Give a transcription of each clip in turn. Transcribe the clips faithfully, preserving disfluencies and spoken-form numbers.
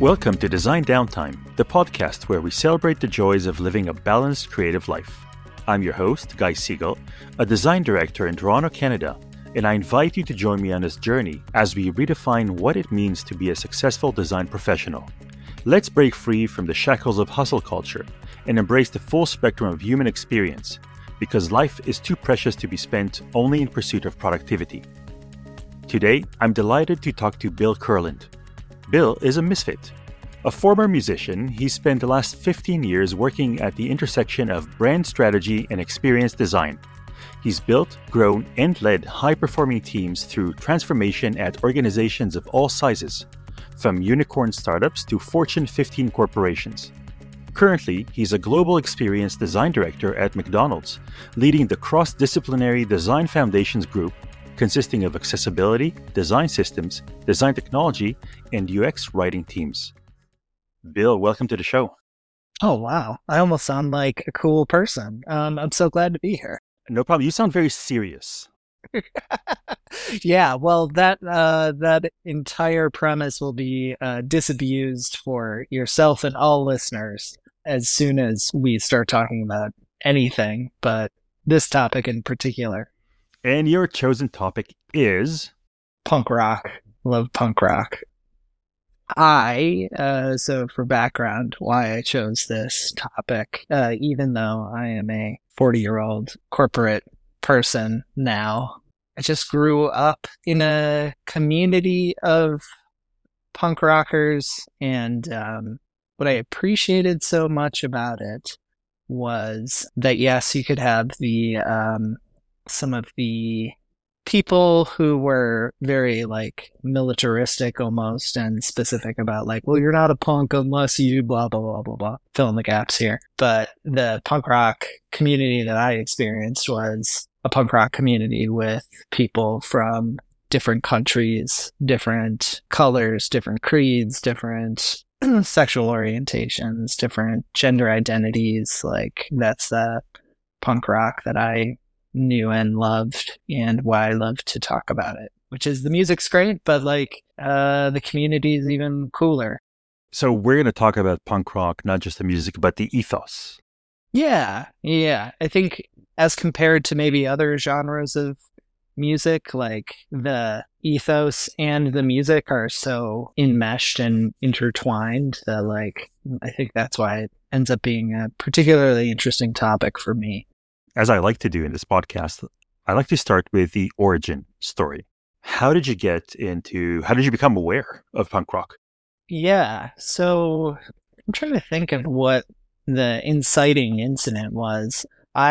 Welcome to Design Downtime, the podcast where we celebrate the joys of living a balanced creative life. I'm your host, Guy Siegel, a design director in Toronto, Canada, and I invite you to join me on this journey as we redefine what it means to be a successful design professional. Let's break free from the shackles of hustle culture and embrace the full spectrum of human experience, because life is too precious to be spent only in pursuit of productivity. Today, I'm delighted to talk to Bill Kurland. Bill is a misfit. A former musician, he spent the last fifteen years working at the intersection of brand strategy and experience design. He's built, grown, and led high-performing teams through transformation at organizations of all sizes, from unicorn startups to Fortune fifteen corporations. Currently, he's a global experience design director at McDonald's, leading the cross-disciplinary Design Foundations group, consisting of accessibility, design systems, design technology, and U X writing teams. Bill, welcome to the show. Oh, wow. I almost sound like a cool person. Um, I'm so glad to be here. No problem. You sound very serious. Yeah, well, that uh, that entire premise will be uh, disabused for yourself and all listeners as soon as we start talking about anything, but this topic in particular. And your chosen topic is? Punk rock. Love punk rock. I, uh, so for background, why I chose this topic, uh, even though I am a forty-year-old corporate person now, I just grew up in a community of punk rockers, and um, what I appreciated so much about it was that, yes, you could have the um, some of the people who were very like militaristic almost and specific about like, well, you're not a punk unless you blah, blah, blah, blah, blah, fill in the gaps here. But the punk rock community that I experienced was a punk rock community with people from different countries, different colors, different creeds, different sexual orientations, different gender identities. Like that's the punk rock that I knew and loved, and why I love to talk about it, which is the music's great, but like uh, the community is even cooler. So we're going to talk about punk rock, not just the music, but the ethos. Yeah, yeah. I think as compared to maybe other genres of music, like the ethos and the music are so enmeshed and intertwined that like I think that's why it ends up being a particularly interesting topic for me. As I like to do in this podcast, I like to start with the origin story. How did you get into, how did you become aware of punk rock? Yeah, so I'm trying to think of what the inciting incident was.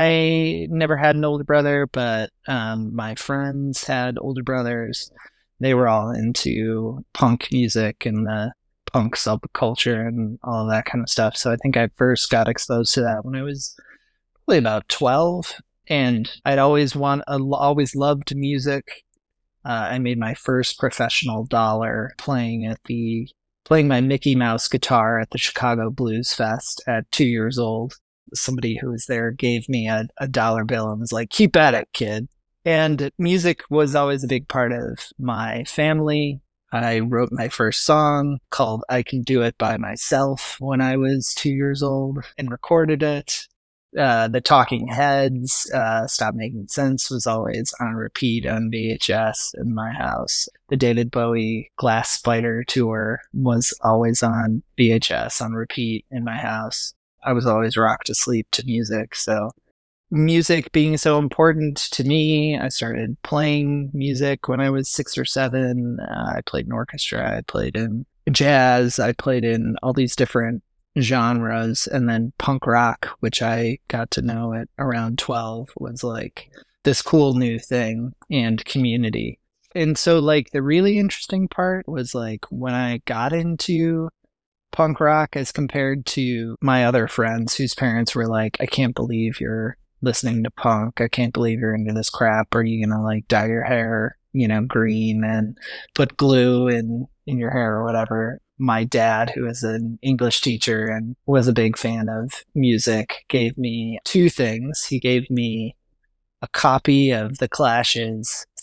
I never had an older brother, but um, my friends had older brothers. They were all into punk music and the punk subculture and all of that kind of stuff. So I think I first got exposed to that when I was about twelve, and I'd always want uh, always loved music. Uh, I made my first professional dollar playing at the playing my Mickey Mouse guitar at the Chicago Blues Fest at two years old. Somebody who was there gave me a, a dollar bill and was like, "Keep at it, kid." And music was always a big part of my family. I wrote my first song called "I Can Do It by Myself" when I was two years old and recorded it. Uh, the Talking Heads, uh, Stop Making Sense was always on repeat on V H S in my house. The David Bowie Glass Spider tour was always on V H S on repeat in my house. I was always rocked to sleep to music. So music being so important to me, I started playing music when I was six or seven. Uh, I played in orchestra. I played in jazz. I played in all these different genres, and then punk rock, which I got to know at around twelve, was like this cool new thing, and community. And so like the really interesting part was like when I got into punk rock as compared to my other friends whose parents were like, I can't believe you're listening to punk. I can't believe you're into this crap. Are you gonna like dye your hair, you know, green and put glue in in your hair or whatever? My dad, who is an English teacher and was a big fan of music, gave me two things. He gave me a copy of The Clash's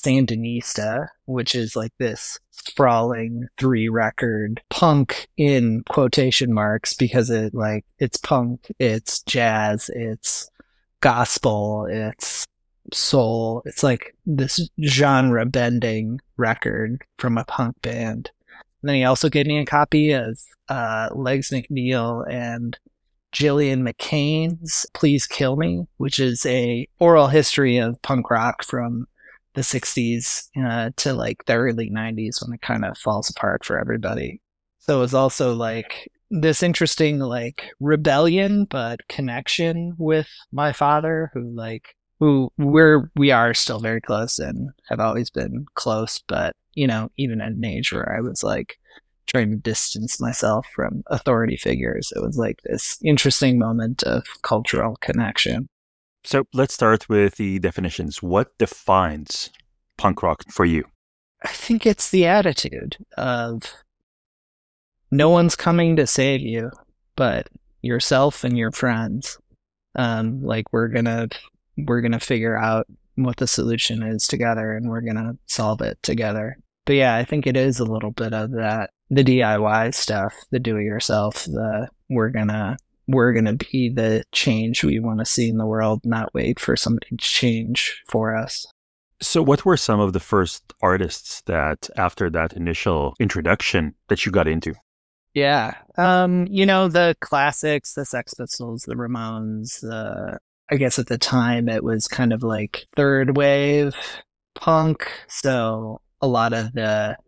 Sandinista, which is like this sprawling three record punk in quotation marks because it like it's punk, it's jazz, it's gospel, it's soul. It's like this genre bending record from a punk band. And then he also gave me a copy of uh, Legs McNeil and Gillian McCain's Please Kill Me, which is a oral history of punk rock from the sixties uh, to like the early nineties when it kind of falls apart for everybody. So it was also like this interesting like rebellion but connection with my father, who like who we're we are still very close and have always been close, but you know, even at an age where I was like trying to distance myself from authority figures, it was like this interesting moment of cultural connection. So let's start with the definitions. What defines punk rock for you? I think it's the attitude of no one's coming to save you, but yourself and your friends. Um, like we're gonna we're gonna figure out what the solution is together, and we're gonna solve it together. But yeah, I think it is a little bit of that, the D I Y stuff, the do-it-yourself, the we're gonna we're gonna be the change we want to see in the world, not wait for somebody to change for us. So what were some of the first artists that, after that initial introduction, that you got into? Yeah. Um, you know, the classics, the Sex Pistols, the Ramones, the, I guess at the time it was kind of like third wave punk. So a lot of the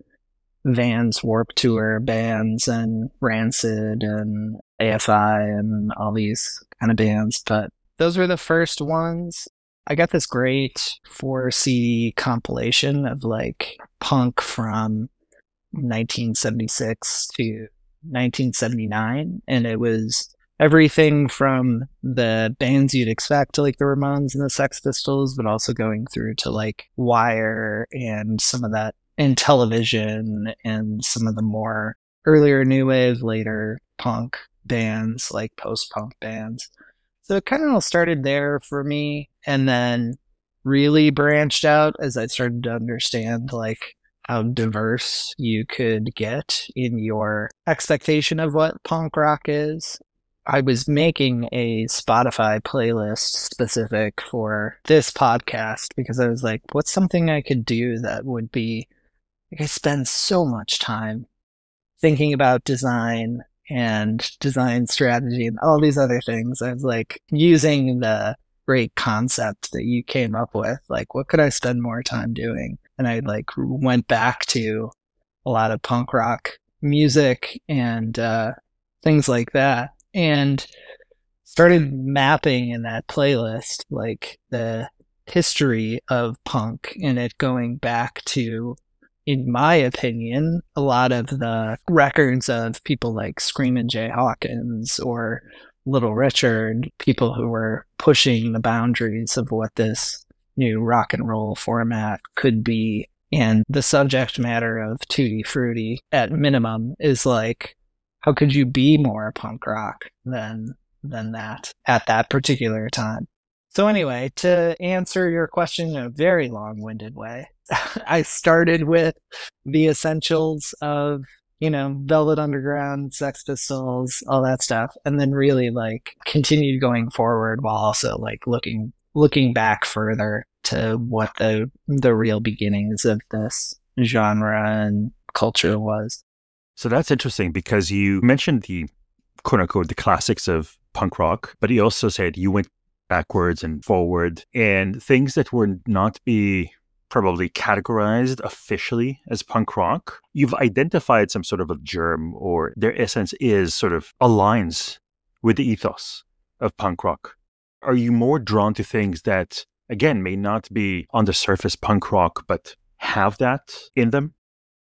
Vans Warped Tour bands and Rancid and A F I and all these kind of bands. But those were the first ones. I got this great four C D compilation of like punk from nineteen seventy-six to nineteen seventy-nine, and it was everything from the bands you'd expect, like the Ramones and the Sex Pistols, but also going through to like Wire and some of that, and Television, and some of the more earlier new wave, later punk bands, like post-punk bands. So it kind of all started there for me, and then really branched out as I started to understand like how diverse you could get in your expectation of what punk rock is. I was making a Spotify playlist specific for this podcast because I was like, what's something I could do that would be, like, I spend so much time thinking about design and design strategy and all these other things. I was like using the great concept that you came up with, like what could I spend more time doing? And I like went back to a lot of punk rock music and uh, things like that, and started mapping in that playlist like the history of punk, and it going back to, in my opinion, a lot of the records of people like Screamin' Jay Hawkins or Little Richard, people who were pushing the boundaries of what this new rock and roll format could be. And the subject matter of Tutti Frutti, at minimum, is like, how could you be more punk rock than than that at that particular time? So anyway, to answer your question in a very long-winded way, I started with the essentials of, you know, Velvet Underground, Sex Pistols, all that stuff, and then really like continued going forward while also like looking looking back further to what the the real beginnings of this genre and culture was. So that's interesting because you mentioned the quote unquote the classics of punk rock, but you also said you went backwards and forward, and things that would not be probably categorized officially as punk rock, you've identified some sort of a germ, or their essence is sort of aligns with the ethos of punk rock. Are you more drawn to things that, again, may not be on the surface punk rock, but have that in them?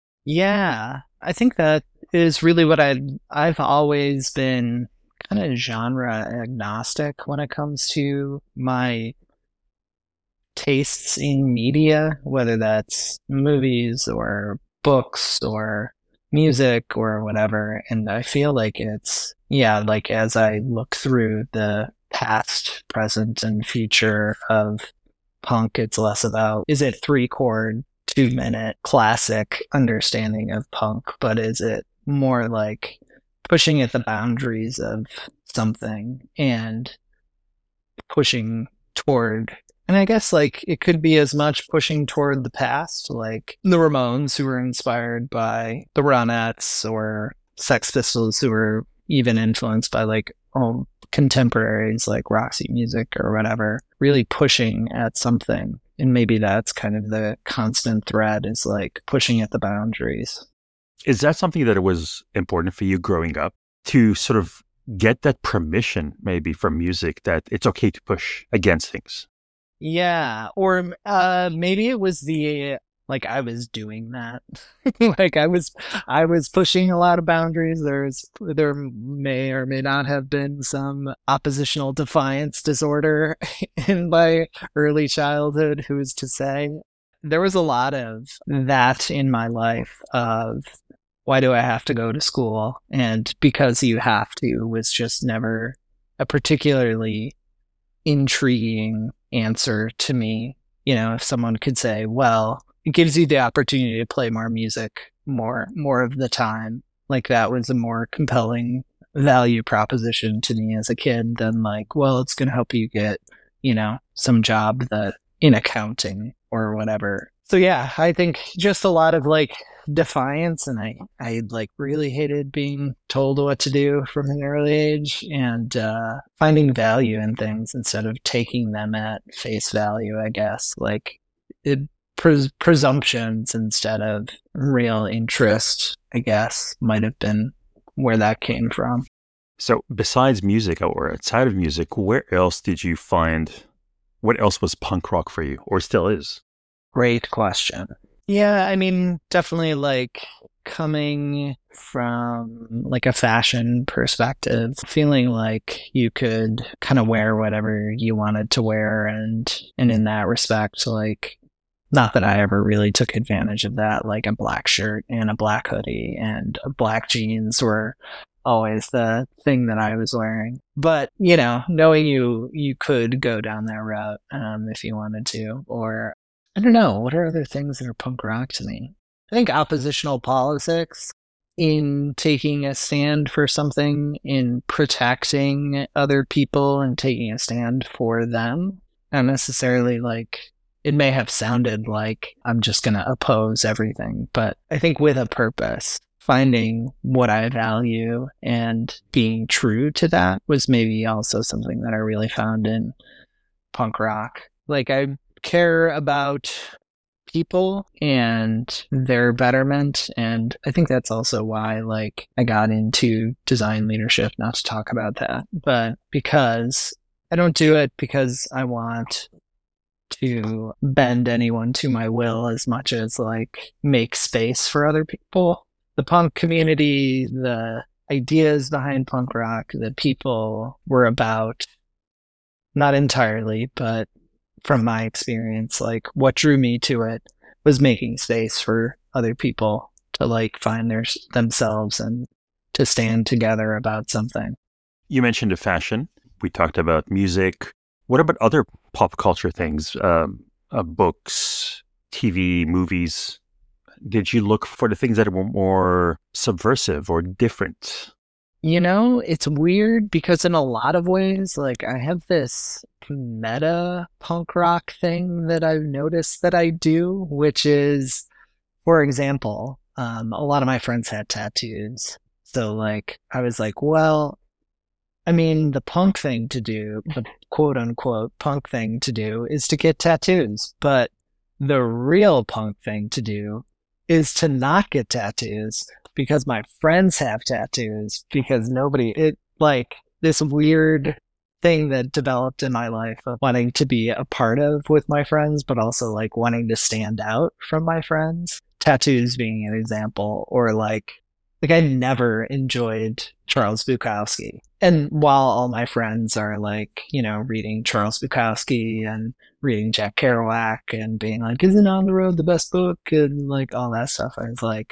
Yeah, I think that is really what I I've always been kind of genre agnostic when it comes to my tastes in media, whether that's movies or books or music or whatever. And I feel like it's, yeah, like as I look through the past, present, and future of punk, it's less about, is it three chord, two minute classic understanding of punk, but is it more like pushing at the boundaries of something and pushing toward, and I guess like it could be as much pushing toward the past, like the Ramones, who were inspired by the Ronettes, or Sex Pistols, who were even influenced by like oh, contemporaries like Roxy Music or whatever, really pushing at something. And maybe that's kind of the constant thread, is like pushing at the boundaries. Is that something that it was important for you growing up, to sort of get that permission maybe from music that it's okay to push against things? Yeah, or uh, maybe it was the, like I was doing that. Like I was I was pushing a lot of boundaries. There's there may or may not have been some oppositional defiance disorder in my early childhood, who's to say. There was a lot of that in my life, of why do I have to go to school? And because you have to was just never a particularly intriguing answer to me. You know, if someone could say, well, it gives you the opportunity to play more music more more of the time, like that was a more compelling value proposition to me as a kid than like, well, it's going to help you get, you know, some job that in accounting or whatever. So yeah, I think just a lot of like defiance, and I I like really hated being told what to do from an early age, and uh, finding value in things instead of taking them at face value, I guess. Like it, pres- presumptions instead of real interest, I guess, might have been where that came from. So besides music or outside of music, where else did you find, what else was punk rock for you, or still is? Great question. Yeah, I mean, definitely like coming from like a fashion perspective, feeling like you could kind of wear whatever you wanted to wear, and and in that respect, like not that I ever really took advantage of that, like a black shirt and a black hoodie and black jeans were always the thing that I was wearing. But, you know, knowing you you could go down that route um, if you wanted to, or I don't know, what are other things that are punk rock to me? I think oppositional politics, in taking a stand for something, in protecting other people and taking a stand for them. Not necessarily like, it may have sounded like I'm just going to oppose everything, but I think with a purpose, finding what I value and being true to that was maybe also something that I really found in punk rock. Like I care about people and their betterment, and I think that's also why like I got into design leadership, not to talk about that, but because I don't do it because I want to bend anyone to my will as much as like make space for other people. The punk community, the ideas behind punk rock, the people were about, not entirely, but from my experience, like what drew me to it was making space for other people to like find their themselves and to stand together about something. You mentioned the fashion. We talked about music. What about other pop culture things? Um, uh, books, T V, movies? Did you look for the things that were more subversive or different? You know, it's weird because in a lot of ways, like I have this meta punk rock thing that I've noticed that I do, which is, for example, um, a lot of my friends had tattoos. So like, I was like, well, I mean, the punk thing to do, the quote unquote punk thing to do is to get tattoos. But the real punk thing to do is to not get tattoos, because my friends have tattoos, because nobody, it like this weird thing that developed in my life of wanting to be a part of with my friends, but also like wanting to stand out from my friends. Tattoos being an example, or like, like I never enjoyed Charles Bukowski. And while all my friends are like, you know, reading Charles Bukowski and reading Jack Kerouac and being like, isn't On the Road the best book? And like all that stuff, I was like,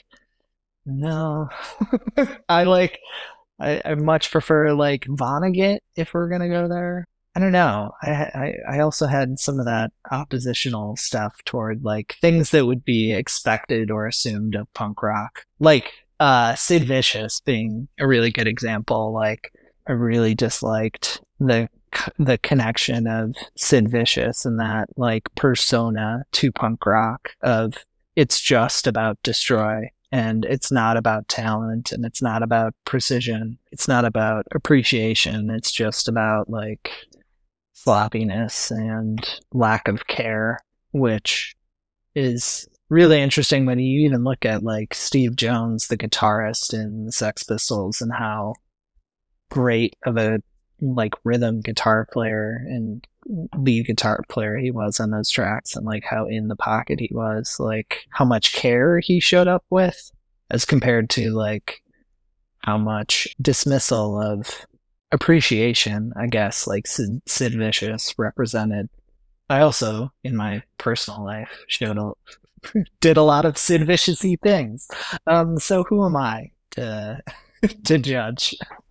no. I like, I, I much prefer like Vonnegut if we're gonna go there. I don't know. I, I I also had some of that oppositional stuff toward like things that would be expected or assumed of punk rock, like uh, Sid Vicious being a really good example. Like I really disliked the the connection of Sid Vicious and that like persona to punk rock of it's just about destroy and it's not about talent and it's not about precision. It's not about appreciation. It's just about like sloppiness and lack of care, which is really interesting when you even look at like Steve Jones, the guitarist in the Sex Pistols, and how great of a like rhythm guitar player and lead guitar player he was on those tracks, and like how in the pocket he was, like how much care he showed up with as compared to like how much dismissal of appreciation, I guess, like Sid, Sid Vicious represented. I also, in my personal life, showed a, did a lot of Sid Vicious-y things. Um, so who am I to to judge?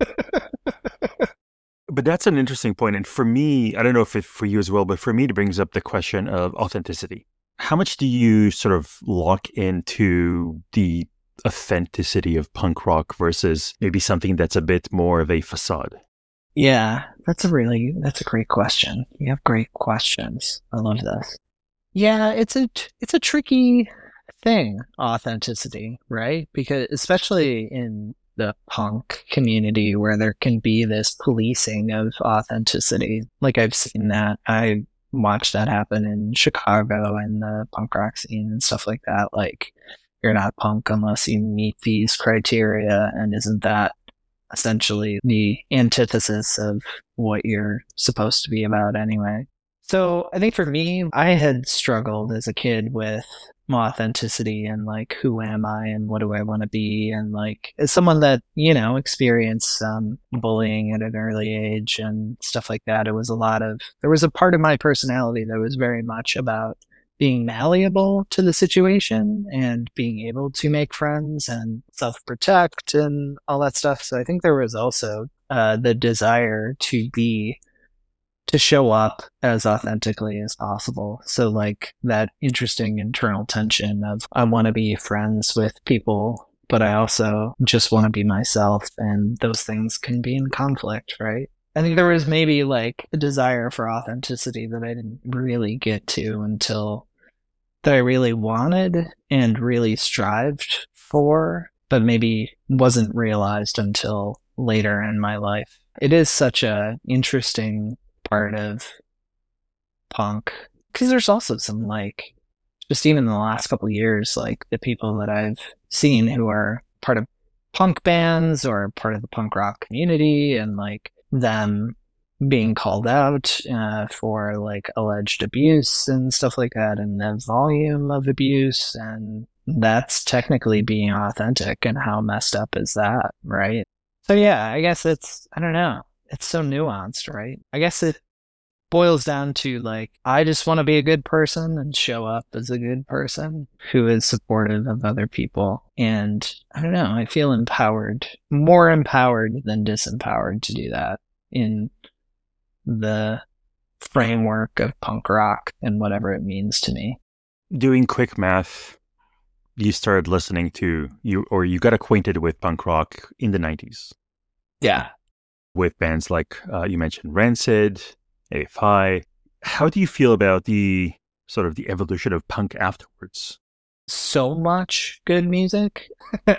But that's an interesting point. And for me, I don't know if it for you as well, but for me, it brings up the question of authenticity. How much do you sort of lock into the authenticity of punk rock versus maybe something that's a bit more of a facade? Yeah, that's a really, that's a great question. You have great questions. I love this. Yeah, it's a, it's a tricky thing, authenticity, right? Because especially in the punk community where there can be this policing of authenticity. Like I've seen that. I watched that happen in Chicago and the punk rock scene and stuff like that. Like you're not punk unless you meet these criteria, and isn't that essentially the antithesis of what you're supposed to be about anyway? So I think for me, I had struggled as a kid with authenticity and like who am I and what do I want to be, and like as someone that you know experienced um, bullying at an early age and stuff like that, it was a lot of there was a part of my personality that was very much about being malleable to the situation and being able to make friends and self-protect and all that stuff. So I think there was also uh, the desire to be to show up as authentically as possible. So like that interesting internal tension of I want to be friends with people, but I also just want to be myself, and those things can be in conflict, right? I think there was maybe like a desire for authenticity that I didn't really get to until that I really wanted and really strived for, but maybe wasn't realized until later in my life. It is such a interesting part of punk because there's also some like just even in the last couple of years, like the people that I've seen who are part of punk bands or part of the punk rock community, and like them being called out uh, for like alleged abuse and stuff like that, and the volume of abuse, and that's technically being authentic, and how messed up is that, right? So yeah, I guess it's, I don't know, it's so nuanced, right? I guess it boils down to like, I just want to be a good person and show up as a good person who is supportive of other people. And I don't know, I feel empowered, more empowered than disempowered to do that in the framework of punk rock and whatever it means to me. Doing quick math, you started listening to you or you got acquainted with punk rock in the nineties. Yeah. With bands like uh, you mentioned Rancid, A F I. How do you feel about the sort of the evolution of punk afterwards? So much good music.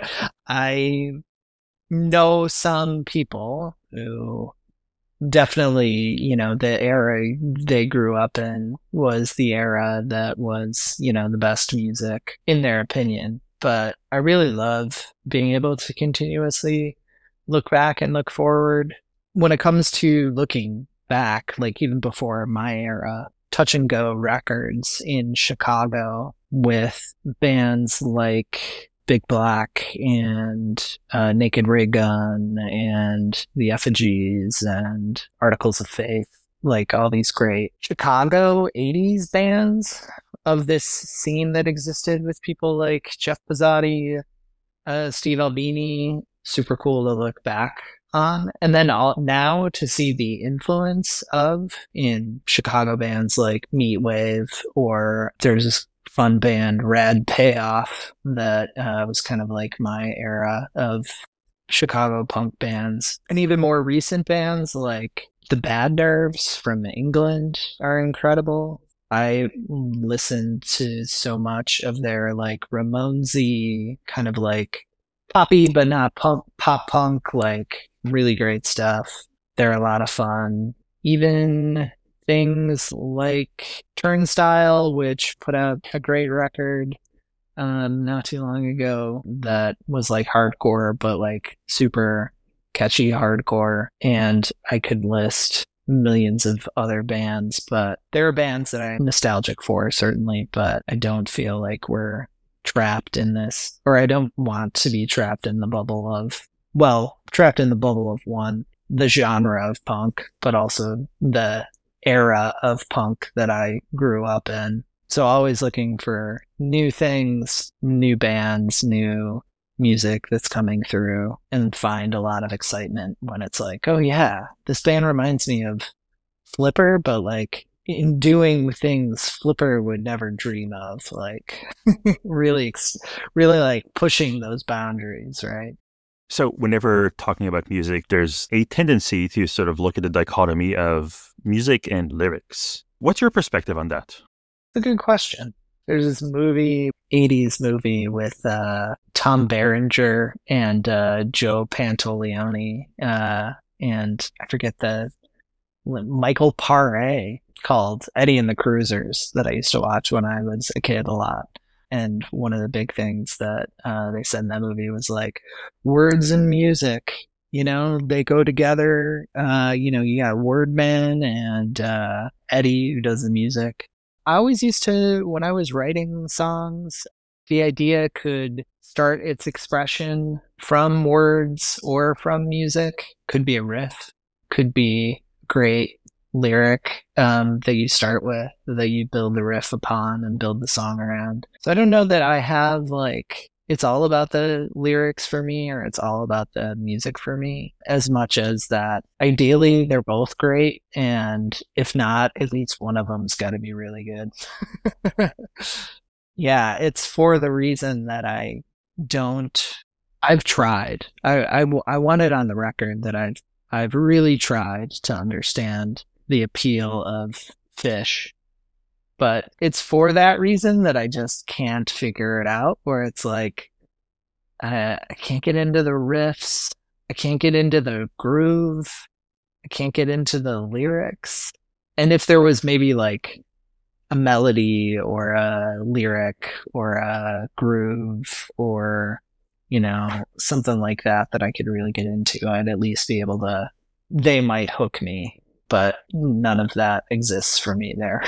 I know some people who definitely, you know, the era they grew up in was the era that was, you know, the best music in their opinion. But I really love being able to continuously look back and look forward. When it comes to looking back, like even before my era, Touch and Go Records in Chicago with bands like Big Black and uh, Naked Ray Gun and The Effigies and Articles of Faith, like all these great Chicago eighties bands of this scene that existed with people like Jeff Pezzati, uh, Steve Albini. Super cool to look back on. And then all, now to see the influence of in Chicago bands like Meatwave, or there's this fun band Rad Payoff that uh, was kind of like my era of Chicago punk bands. And even more recent bands like the Bad Nerves from England are incredible. I listened to so much of their like Ramonesy kind of like poppy but not punk, pop punk, like really great stuff. They're a lot of fun. Even things like Turnstile, which put out a great record um not too long ago that was like hardcore but like super catchy hardcore, and I could list millions of other bands, but there are bands that I'm nostalgic for, certainly, but I don't feel like we're trapped in this, or I don't want to be trapped in the bubble of, well, trapped in the bubble of one, the genre of punk, but also the era of punk that I grew up in. So always looking for new things, new bands, new music that's coming through, and find a lot of excitement when it's like, oh yeah, this band reminds me of Flipper, but like in doing things Flipper would never dream of, like really, really like pushing those boundaries, right? So whenever talking about music, there's a tendency to sort of look at the dichotomy of music and lyrics. What's your perspective on that? It's a good question. There's this movie, eighties movie with uh, Tom Berenger and uh, Joe Pantoliano, uh, and I forget the Michael Paré, called Eddie and the Cruisers, that I used to watch when I was a kid a lot. And one of the big things that uh, they said in that movie was like, words and music, you know, they go together. Uh, you know, you got Wordman and uh, Eddie who does the music. I always used to, when I was writing songs, the idea could start its expression from words or from music. Could be a riff, could be great lyric um, that you start with, that you build the riff upon and build the song around. So I don't know that I have like, it's all about the lyrics for me, or it's all about the music for me, as much as that ideally they're both great, and if not, at least one of them's got to be really good. Yeah, it's for the reason that I don't, I've tried. I, I, I want it on the record that I've, I've really tried to understand the appeal of Phish. But it's for that reason that I just can't figure it out, where it's like, uh, I can't get into the riffs. I can't get into the groove. I can't get into the lyrics. And if there was maybe like a melody or a lyric or a groove or, you know, something like that that I could really get into, I'd at least be able to, they might hook me. But none of that exists for me there.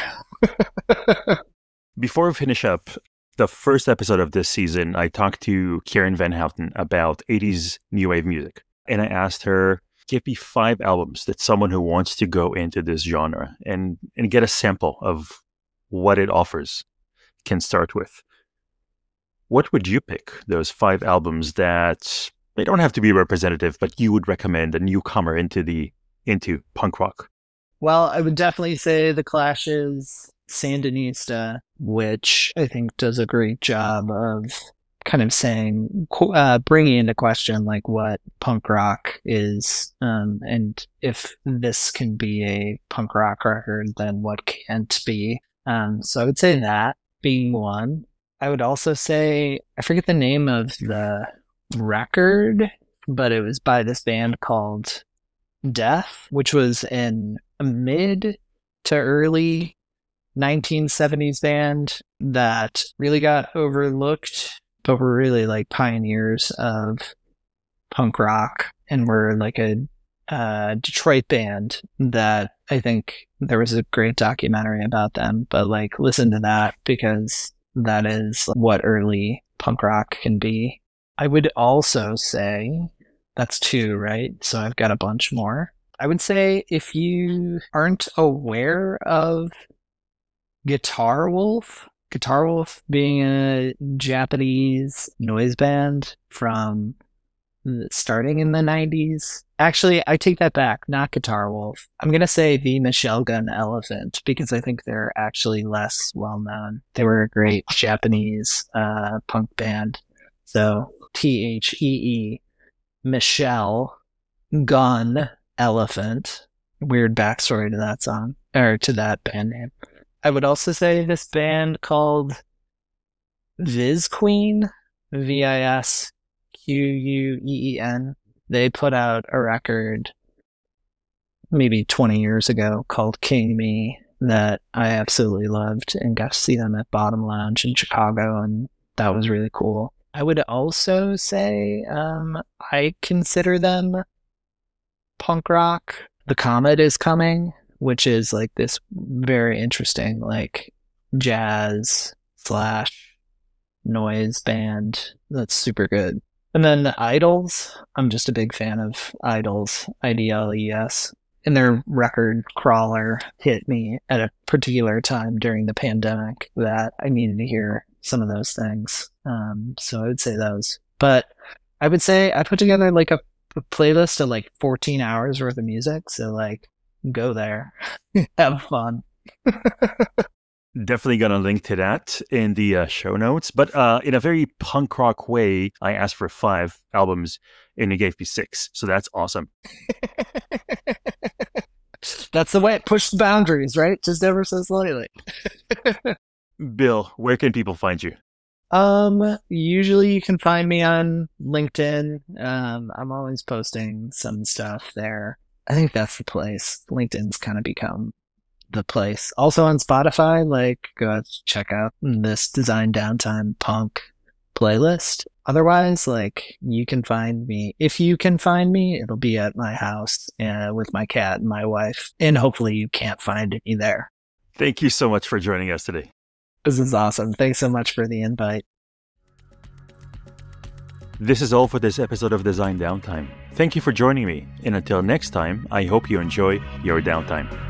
Before we finish up, the first episode of this season, I talked to Karen Van Houten about eighties new wave music. And I asked her, give me five albums that someone who wants to go into this genre and, and get a sample of what it offers can start with. What would you pick, those five albums that, they don't have to be representative, but you would recommend a newcomer into the into punk rock? Well, I would definitely say The Clash's Sandinista, which I think does a great job of kind of saying, uh, bringing into question like what punk rock is, um, and if this can be a punk rock record, then what can't be. Um, so I would say that being one. I would also say, I forget the name of the record, but it was by this band called Death, which was an a mid to early nineteen seventies band that really got overlooked, but were really like pioneers of punk rock, and were like a uh, Detroit band that I think there was a great documentary about them. But like, listen to that, because that is what early punk rock can be. I would also say, that's two, right? So I've got a bunch more. I would say if you aren't aware of Guitar Wolf, Guitar Wolf being a Japanese noise band from starting in the nineties. Actually, I take that back. Not Guitar Wolf. I'm going to say the Michelle Gun Elephant because I think they're actually less well known. They were a great Japanese uh, punk band. So T H E E, Michelle Gun Elephant. Weird backstory to that song, or to that band name. I would also say this band called Viz Queen, V I S Q U E E N. They put out a record maybe twenty years ago called King Me that I absolutely loved and got to see them at Bottom Lounge in Chicago, and that was really cool. I would also say um, I consider them punk rock. The Comet is Coming, which is like this very interesting like jazz slash noise band that's super good. And then Idols. I'm just a big fan of Idols, I D L E S. And their record Crawler hit me at a particular time during the pandemic that I needed to hear some of those things. Um, so I would say those. But I would say I put together like a, a playlist of like fourteen hours worth of music. So like go there, have fun. Definitely going to link to that in the uh, show notes. But uh, in a very punk rock way, I asked for five albums and you gave me six. So that's awesome. That's the way it pushed the boundaries, right? Just ever so slightly. Bill, where can people find you? Um, usually you can find me on LinkedIn. Um, I'm always posting some stuff there. I think that's the place. LinkedIn's kind of become the place. Also on Spotify, like go out check out this Design Downtime Punk playlist. Otherwise, like you can find me. If you can find me, it'll be at my house uh, with my cat and my wife. And hopefully you can't find me there. Thank you so much for joining us today. This is awesome. Thanks so much for the invite. This is all for this episode of Design Downtime. Thank you for joining me. And until next time, I hope you enjoy your downtime.